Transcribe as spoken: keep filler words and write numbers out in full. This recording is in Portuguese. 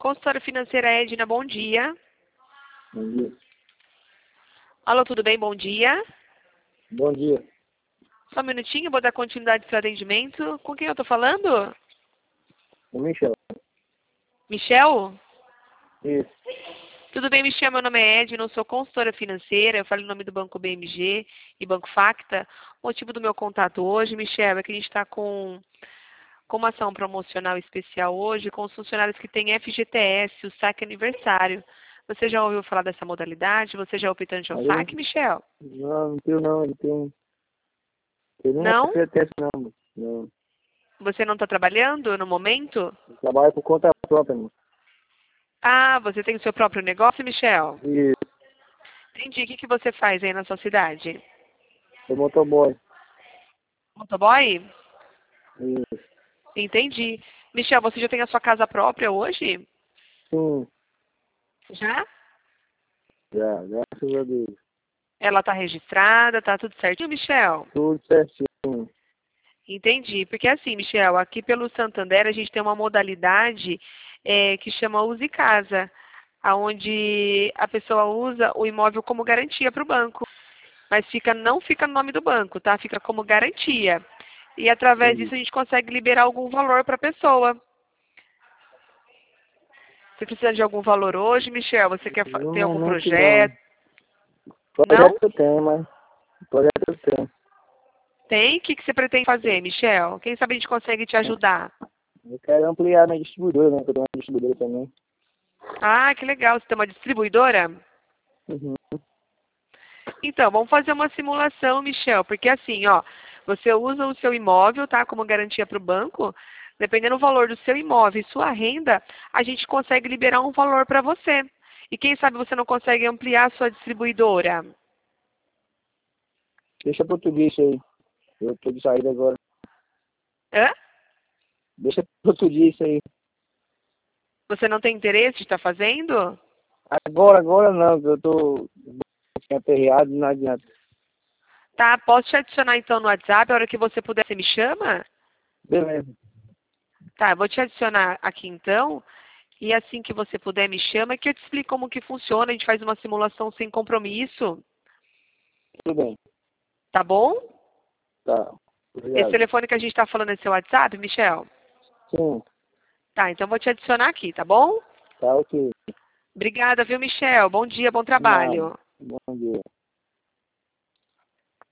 Consultora financeira Edna, bom dia. Bom dia. Alô, tudo bem? Bom dia. Bom dia. Só um minutinho, vou dar continuidade para o atendimento. Com quem eu estou falando? O Michel. Michel? Isso. Tudo bem, Michel? Meu nome é Edna, eu sou consultora financeira. Eu falo em nome do Banco B M G e Banco Facta. O motivo do meu contato hoje, Michel, é que a gente está com, com uma ação promocional especial hoje com os funcionários que têm F G T S, o saque aniversário. Você já ouviu falar dessa modalidade? Você já é optante ao Aí, saque, Michel? não, não tenho não, não tenho. Eu não Não? F G T S não, não. Você não está trabalhando no momento? Eu trabalho por conta própria, mano. Ah, você tem o seu próprio negócio, Michel? Isso. Entendi. O que, que você faz aí na sua cidade? Sou motoboy. Motoboy? Isso. Entendi. Michel, você já tem a sua casa própria hoje? Sim, Já? já, graças a Deus. Ela está registrada, está tudo certinho, Michel? Tudo certinho. Entendi. Porque assim, Michel, aqui pelo Santander a gente tem uma modalidade é, que chama Use Casa, onde a pessoa usa o imóvel como garantia para o banco. Mas fica, não fica no nome do banco, tá? Fica como garantia. E através Entendi. disso a gente consegue liberar algum valor para a pessoa. Você precisa de algum valor hoje, Michel? Você quer fa- No ter algum momento não. projeto? Projeto Não? eu tenho, mas projeto eu tenho. Tem? O que, que você pretende fazer, Michel? Quem sabe a gente consegue te ajudar? Eu quero ampliar minha distribuidora, né? Que eu tenho uma distribuidora também. Ah, que legal. Você tem uma distribuidora? Uhum. Então, vamos fazer uma simulação, Michel, porque assim, ó, você usa o seu imóvel, tá, como garantia para o banco, dependendo do valor do seu imóvel e sua renda, a gente consegue liberar um valor para você. E quem sabe você não consegue ampliar a sua distribuidora? Deixa pro outro dia isso aí. Eu tô de saída agora. Hã? Deixa pro outro dia isso aí. Você não tem interesse de estar fazendo? Agora, agora não, que eu tô aperreado, não adianta. Tá, posso te adicionar então no WhatsApp, a hora que você puder, você me chama? Beleza, Tá, eu vou te adicionar aqui então, e assim que você puder me chama, que eu te explico como que funciona, a gente faz uma simulação sem compromisso, tudo bem. tá bom? Tá. Esse Obrigado. telefone que a gente está falando é seu WhatsApp, Michel? Sim, Tá, então eu vou te adicionar aqui, tá bom? tá ok. Obrigada, viu, Michel? Bom dia, bom Nada. trabalho. Bom dia.